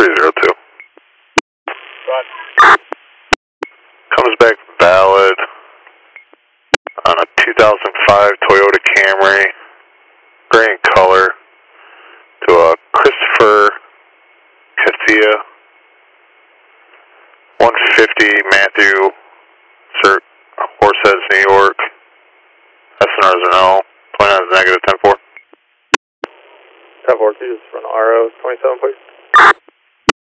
302. Comes back valid on a 2005 Toyota Camry, gray in color, to a Christopher Casilla, 150 Matthew, Cert, Horseheads, New York. SNRs are no. 29 is negative, 10-4. 10-4, just run RO 27, please.